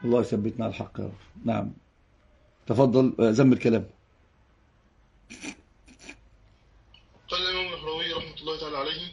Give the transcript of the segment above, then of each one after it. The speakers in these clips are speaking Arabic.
الله يثبتنا على الحق يا رب. نعم، تفضل زم الكلام. قال الإمام النهروي رحمة الله تعالى عليه،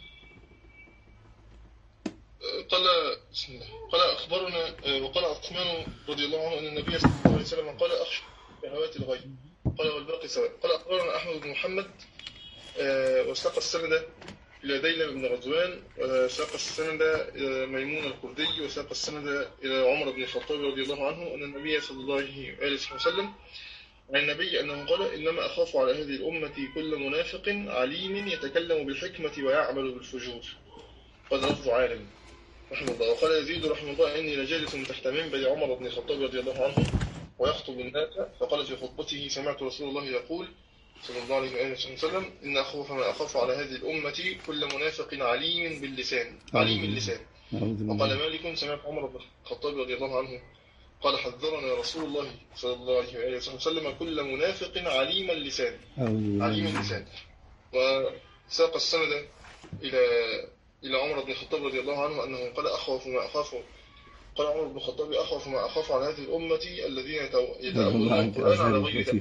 قال بسم الله، قال أخبرنا وقال عثمان رضي الله عنه أن النبي صلى الله عليه وسلم قال أخشى شهوات الغيب، قال والباقي سواء. قال أخبرنا أحمد بن محمد وساق السند إلى ديلم بن غزوان، وساق السند إلى ميمون الكردي، وساق السند إلى عمر بن الخطاب رضي الله عنه أن النبي صلى الله عليه وسلم عن النبي أنه قال إنما أخاف على هذه الأمة كل منافق عليم يتكلم بالحكمة ويعمل بالفجور. قال لفظ عالم رحمه الله. وقال يزيد رحمه الله إني لجالس تحت منبر عمر بن الخطاب رضي الله عنه ويخطب الناس، فقال في خطبته سمعت رسول الله يقول صلى الله عليه وسلم إن أخوف ما أخاف على هذه الأمة كل منافق عليم باللسان عليم اللسان. وقال مالك سمعت عمر بن الخطاب رضي الله عنه قال حذرنا رسول الله صلى الله عليه وسلم كل منافق عليم اللسان عليم اللسان. وساق السند إلى عمر بن الخطاب رضي الله عنه أنه قال أخوف ما أخاف، قال عمر بن الخطاب أخوف ما أخاف على هذه الأمة الذين يتأولون القرآن على غير تأويله.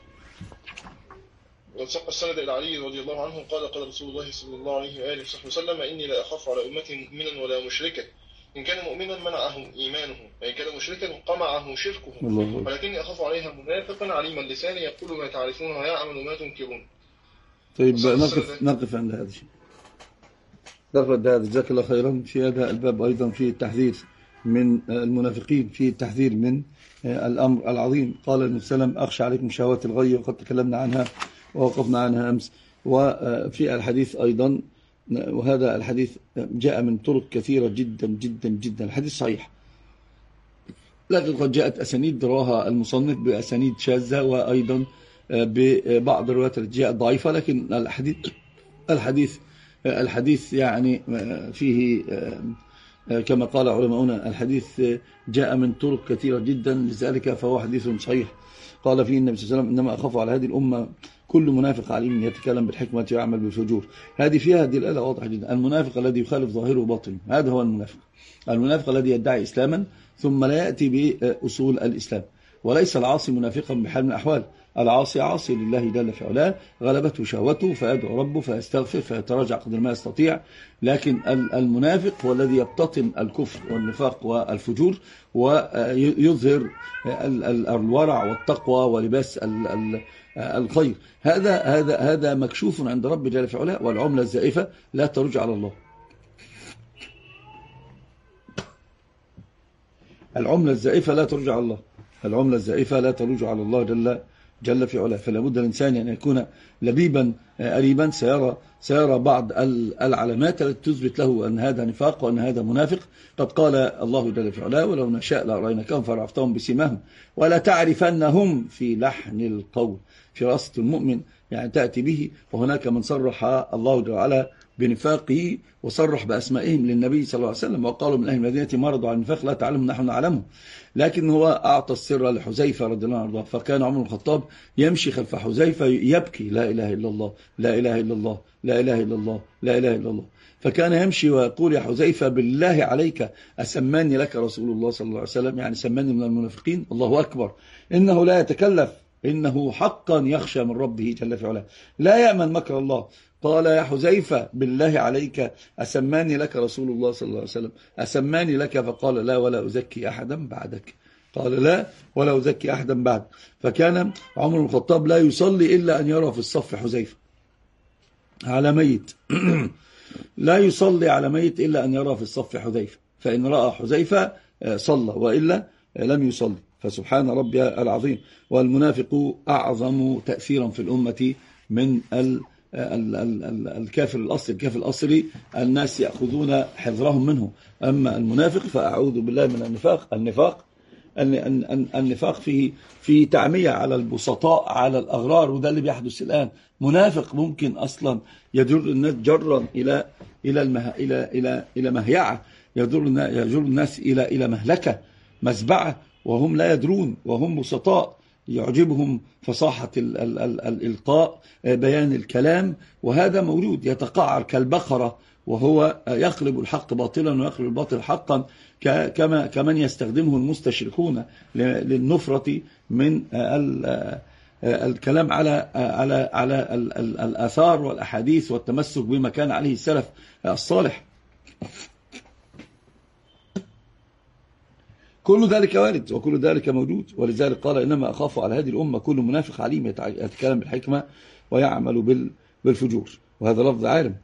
وساق السند إلى علي رضي الله عنه قال قال رسول الله صلى الله عليه وسلم إني لا أخاف على أمتي مؤمنا ولا مشركا، إن كان مؤمنا منعه إيمانه، وإن كان مشركا قمعه شركه، ولكني أخاف عليها منافقا عليم اللسان يقول ما تعرفون ويعمل ما تنكرون. طيب نقف عند هذا الشيء. نقف هذا. جزاك الله خيرا. في هذا الباب أيضا في التحذير من المنافقين، في التحذير من الأمر العظيم. قال النبي صلى الله عليه وسلم أخشى عليكم شهوات الغي، وقد تكلمنا عنها ووقفنا عنها أمس. وفي الحديث أيضا، وهذا الحديث جاء من طرق كثيرة جدا جدا جدا، الحديث صحيح، لكن قد جاءت أسانيد رواها المصنف بأسانيد شاذة، وأيضا ببعض الروايات التي جاءت ضعيفة، لكن الحديث يعني فيه كما قال علماؤنا الحديث جاء من طرق كثيرة جدا، لذلك فهو حديث صحيح. قال فيه النبي صلى الله عليه وسلم إنما أخاف على هذه الأمة كل منافق عليم يتكلم بالحكمة ويعمل بالفجور. هذه فيها دلالة واضحة جدا. المنافق الذي يخالف ظاهره وباطنه، هذا هو المنافق الذي يدعي إسلاما ثم لا يأتي بأصول الإسلام. وليس العاصي منافقا بحال من الأحوال، العاصي عاصي لله جل في علاه، غلبته شهوته فيدعو ربه فيستغفر فيتراجع قدر ما يستطيع. لكن المنافق هو الذي يبتطن الكفر والنفاق والفجور ويظهر الورع والتقوى ولباس الخير. هذا مكشوف عند رب جل في علاه. والعملة الزائفة لا ترجع على الله. العملة الزائفة لا ترجع على الله. العملة الزائفة لا ترجع على الله جل في علاه. فلا بد الإنسان أن يكون لبيبا قريبا، سيرى بعض العلامات التي تثبت له أن هذا نفاق وأن هذا منافق. قد قال الله جل في علاه ولو نشاء لأريناكهم فعرفتهم بسيماهم ولا تعرفنهم في لحن القول. فراسة المؤمن يعني تأتي به. وهناك من صرح الله جل وعلا بنفاقه وصرح بأسمائهم للنبي صلى الله عليه وسلم، وقالوا من أهل المدينة مرضوا على النفاق لا تعلم نحن نعلمه. لكن هو أعطى السر لحذيفة رضي الله عنه، فكان عمر بن الخطاب يمشي خلف حذيفة يبكي لا إله إلا الله لا إله إلا الله لا إله إلا الله لا إله إلا الله. فكان يمشي ويقول يا حذيفة بالله عليك أسماني لك رسول الله صلى الله عليه وسلم، يعني سماني من المنافقين. الله أكبر، إنه لا يتكلف، إنه حقا يخشى من ربه جل في علاه، لا يأمن مكر الله. قال يا حذيفة بالله عليك أسماني لك رسول الله صلى الله عليه وسلم، أسماني لك؟ فقال لا ولا أزكي أحدا بعدك. قال لا ولا أزكي أحدا بعد. فكان عمر بن الخطاب لا يصلي إلا أن يرى في الصف حذيفة على ميت لا يصلي على ميت إلا أن يرى في الصف حذيفة، فإن رأى حذيفة صلى وإلا لم يصلي. فسبحان ربي العظيم. والمنافق أعظم تأثيرا في الأمة من الكافر الأصلي. الكافر الأصلي الناس يأخذون حذرهم منه، أما المنافق فأعوذ بالله من النفاق فيه تعمية على البسطاء على الأغرار، وده اللي بيحدث الآن. منافق ممكن أصلا يجر الناس جرا إلى مهيعة، يجر الناس إلى مهلكة مزبعة وهم لا يدرون، وهم بسطاء يعجبهم فصاحة الإلقاء بيان الكلام، وهذا موجود. يتقعر كالبقرة وهو يقلب الحق باطلا ويقلب الباطل حقا، كمن يستخدمه المستشركون للنفرة من الكلام على الآثار والأحاديث والتمسك بما كان عليه السلف الصالح. كل ذلك وارد وكل ذلك موجود، ولذلك قال إنما أخاف على هذه الأمة كل منافق عليم يتكلم بالحكمة ويعمل بالفجور، وهذا لفظ عالم.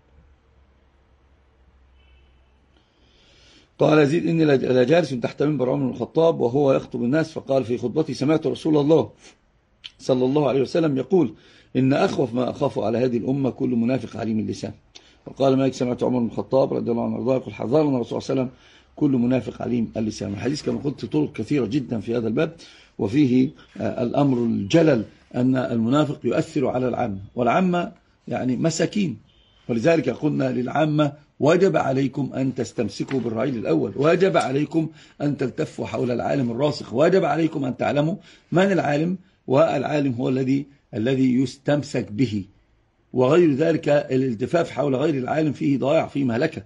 قال يزيد إني لجالس تحت منبر عمر بن الخطاب وهو يخطب الناس، فقال في خطبتي سمعت رسول الله صلى الله عليه وسلم يقول إن أخوف ما أخاف على هذه الأمة كل منافق عليم اللسان. وقال مالك سمعت عمر بن الخطاب رضي الله عنه وارضاه يقول حذرنا الرسول صلى الله عليه وسلم كل منافق عليم اللسان. الحديث كما قلت طرق كثيرة جدا في هذا الباب، وفيه الأمر الجلل أن المنافق يؤثر على العامة، والعامة يعني مساكين، ولذلك قلنا للعامة وجب عليكم أن تستمسكوا بالرعيل الأول، وجب عليكم أن تلتفوا حول العالم الراسخ، وجب عليكم أن تعلموا من العالم، والعالم هو الذي يستمسك به، وغير ذلك الالتفاف حول غير العالم فيه ضياع، فيه مهلكة.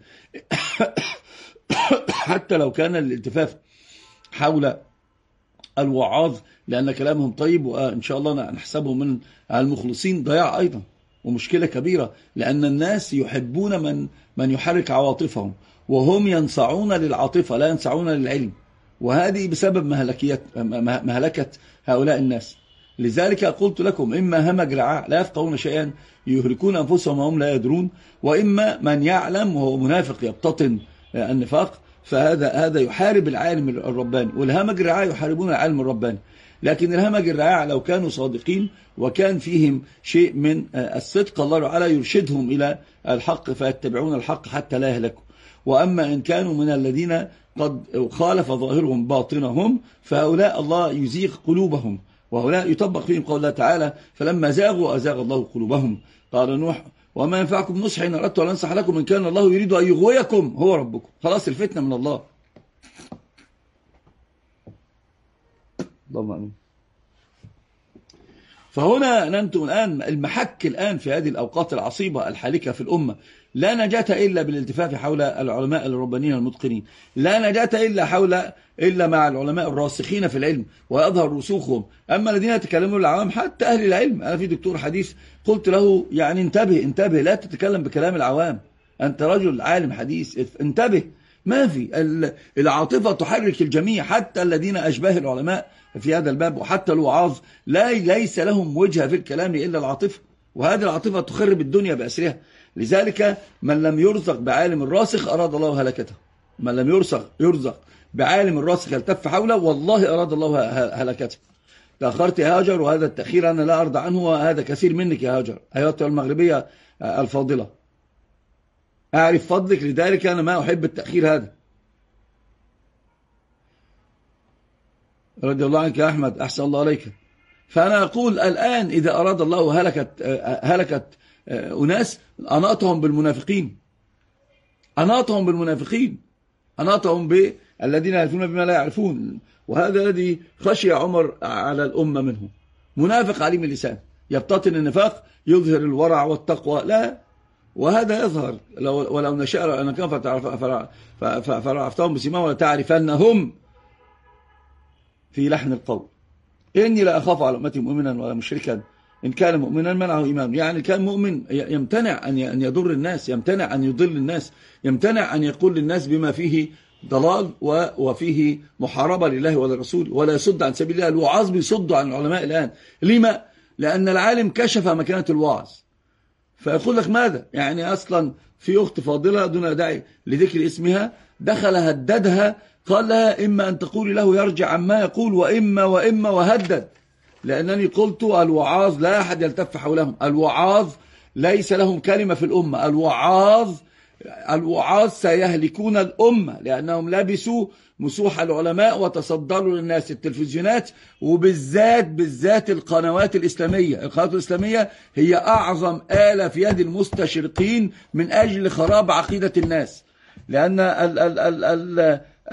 حتى لو كان الالتفاف حول الوعاظ لأن كلامهم طيب وإن شاء الله نحسبهم من المخلصين، ضياع أيضا ومشكلة كبيرة، لأن الناس يحبون من يحرك عواطفهم، وهم ينصعون للعاطفة لا ينصعون للعلم، وهذه بسبب مهلكة هؤلاء الناس. لذلك قلت لكم إما همج رعاع لا يفقهون شيئا يهلكون أنفسهم وهم لا يدرون، وإما من يعلم وهو منافق يبتطن النفاق، فهذا يحارب العالم الرباني، والهمج الرعاع يحاربون العالم الرباني. لكن الهمج الرعاع لو كانوا صادقين وكان فيهم شيء من الصدق الله تعالى يرشدهم إلى الحق فيتبعون الحق حتى لا يهلكوا. وأما إن كانوا من الذين قد خالف ظاهرهم باطنهم فهؤلاء الله يزيغ قلوبهم، وهؤلاء يطبق فيهم قول الله تعالى فلما زاغوا أزاغ الله قلوبهم. قال نوح وما ينفعكم نصح إن أردت أن أنصح لكم إن كان الله يريد أن يغويكم هو ربكم. خلاص الفتنة من الله. اللهم آمين. فهنا ننتم الآن المحك الآن في هذه الأوقات العصيبة الحالكة في الأمة، لا نجاة إلا بالالتفاف حول العلماء الربانيين المتقنين، لا نجاة إلا مع العلماء الراسخين في العلم ويظهر رسوخهم. أما الذين يتكلمون العوام حتى أهل العلم، أنا في دكتور حديث قلت له يعني انتبه لا تتكلم بكلام العوام، أنت رجل عالم حديث انتبه، ما في العاطفة تحرك الجميع، حتى الذين أشباه العلماء في هذا الباب وحتى الوعاظ ليس لهم وجهة في الكلام إلا العاطفة، وهذه العاطفة تخرب الدنيا بأسرها. لذلك من لم يرزق بعالم الراسخ أراد الله هلكته، من لم يرزق بعالم الراسخ يلتف حوله والله أراد الله هلكته. تأخرت يا هاجر، وهذا التأخير أنا لا أرضى عنه، وهذا كثير منك يا هاجر أيتها المغربية الفاضلة، أعرف فضلك، لذلك أنا ما أحب التأخير هذا. رضي الله عنك يا أحمد، أحسن الله عليك. فأنا أقول الآن إذا أراد الله هلكت أناس أناطهم بالمنافقين، أناطهم بالذين يعرفون بما لا يعرفون، وهذا الذي خشي عمر على الأمة منه. منافق عليم اللسان يبتطن النفاق، يظهر الورع والتقوى لا، وهذا يظهر ولو نشاء أن كان فرعفتهم بسماهم ولتعرفنهم في لحن القول. إني لا أخاف على أمتي مؤمنا ولا مشركا، إن كان مؤمنا منعه إيمان، يعني كان مؤمن يمتنع أن يضر الناس، يمتنع أن يضل الناس، يمتنع أن يقول للناس بما فيه ضلال وفيه محاربة لله وللرسول، ولا يصد عن سبيل الله. الوعاظ بيصدوا عن العلماء الآن، لما؟ لأن العالم كشف مكانة الوعظ، فيقول لك ماذا؟ يعني أصلا في أخت فاضلة دون داعي لذكر اسمها دخل هددها، قال لها إما أن تقولي له يرجع عما يقول وإما وهدد، لأنني قلت الوعاظ لا أحد يلتف حولهم، الوعاظ ليس لهم كلمة في الأمة، الوعاظ سيهلكون الأمة، لأنهم لبسوا مسوح العلماء وتصدروا للناس التلفزيونات، وبالذات القنوات الإسلامية. القنوات الإسلامية هي أعظم آلة في يد المستشرقين من أجل خراب عقيدة الناس، لأن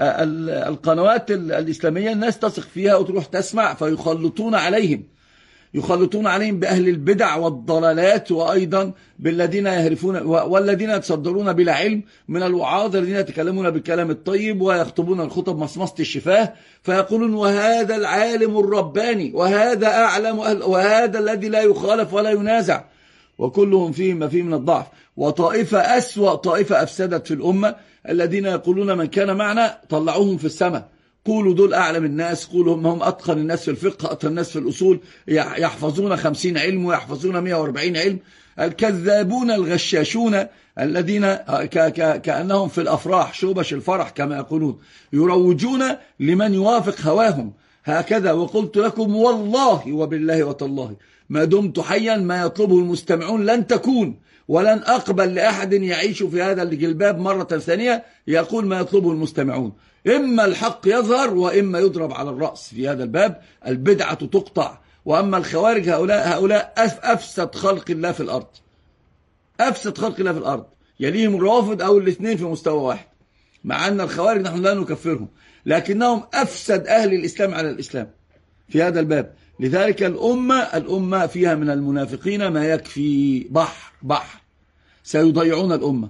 القنوات الإسلامية الناس تثق فيها وتروح تسمع فيخلطون عليهم، يخلطون عليهم بأهل البدع والضلالات، وأيضا بالذين يهرفون والذين يتصدرون بلا علم من الوعاظ الذين يتكلمون بالكلام الطيب ويخطبون الخطب مصمصة الشفاه، فيقولون وهذا العالم الرباني وهذا أعلم وهذا الذي لا يخالف ولا ينازع، وكلهم فيه ما فيه من الضعف. وطائفة أسوأ طائفة أفسدت في الأمة الذين يقولون من كان معنا طلعوهم في السماء، قولوا دول أعلم الناس، قولوا هم أتقن الناس في الفقه، أتقن الناس في الأصول، يحفظون 50 علم ويحفظون 140 علم. الكذابون الغشاشون الذين كأنهم في الأفراح شوبش الفرح كما يقولون، يروجون لمن يوافق هواهم هكذا. وقلت لكم والله وبالله وتالله ما دمت حيا ما يطلبه المستمعون لن تكون، ولن أقبل لأحد يعيش في هذا الجلباب مرة ثانية يقول ما يطلبه المستمعون. إما الحق يظهر وإما يضرب على الرأس في هذا الباب، البدعة تقطع. وأما الخوارج هؤلاء أفسد خلق الله في الأرض، أفسد خلق الله في الأرض، يليهم الروافض أو الاثنين في مستوى واحد، مع أن الخوارج نحن لا نكفرهم لكنهم أفسد أهل الإسلام على الإسلام في هذا الباب. لذلك الأمة فيها من المنافقين ما يكفي بحر سيضيعون الأمة.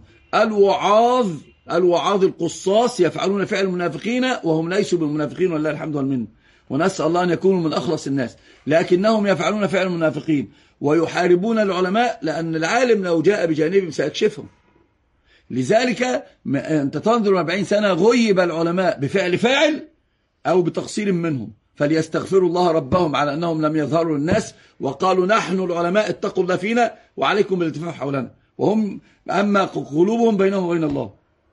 الوعاظ القصاص يفعلون فعل المنافقين وهم ليسوا بالمنافقين والله الحمد والمنه، ونسأل الله أن يكونوا من أخلص الناس، لكنهم يفعلون فعل المنافقين ويحاربون العلماء، لأن العالم لو جاء بجانبهم سيكشفهم. لذلك أنت تنظر 40 سنة غيب العلماء بفعل فاعل أو بتقصير منهم، فليستغفروا الله ربهم على أنهم لم يظهروا للناس وقالوا نحن العلماء اتقوا الله فينا وعليكم بالالتفاف حولنا، وهم أما قلوبهم بينهم وبين الله.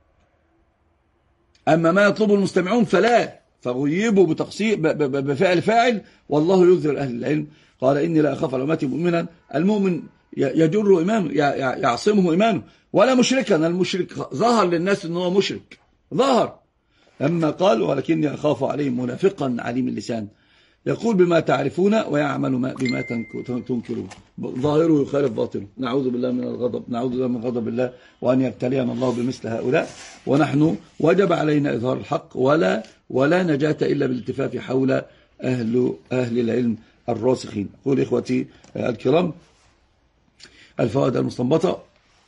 أما ما يطلبه المستمعون فلا، فغيبوا بتقصير بفعل فاعل والله يذر أهل العلم. قال إني لا أخاف على أمتي مؤمنا، المؤمن يجر إيمانه يعصمه إيمانه، ولا مشركا. المشرك ظهر للناس أنه مشرك ظهر، أما قال ولكني أخاف عليهم منافقا عليم اللسان يقول بما تعرفون ويعمل بما تنكرون، ظاهره يخالف باطنه. نعوذ بالله من الغضب، نعوذ بالله من غضب الله وأن يبتلينا الله بمثل هؤلاء. ونحن وجب علينا إظهار الحق ولا نجاة إلا بالالتفاف حول أهل العلم الراسخين. قول إخوتي الكرام الفوائد المستنبطة: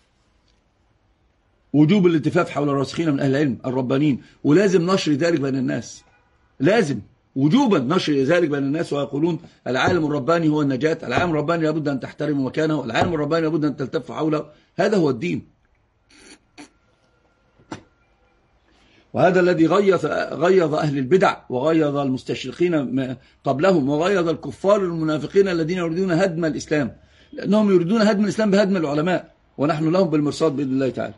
وجوب الالتفاف حول الراسخين من أهل العلم الربانيين، ولازم نشر ذلك بين الناس، لازم وجوبا نشر ذلك بين الناس، ويقولون العالم الرباني هو النجاة، العالم الرباني لابد أن تحترم مكانه، العالم الرباني لابد أن تلتف حوله، هذا هو الدين. وهذا الذي غيظ أهل البدع وغيظ المستشرقين قبلهم وغيظ الكفار المنافقين الذين يريدون هدم الإسلام، لأنهم يريدون هدم الإسلام بهدم العلماء، ونحن لهم بالمرصاد بإذن الله تعالى.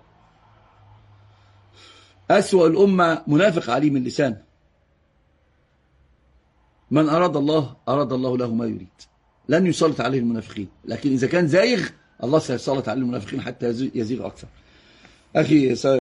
أسوأ الأمة منافق عليم اللسان، من أراد الله له ما يريد، لن يسلط عليه المنافقين، لكن إذا كان زايغ الله سيسلط عليه المنافقين حتى يزيغ أكثر. أخي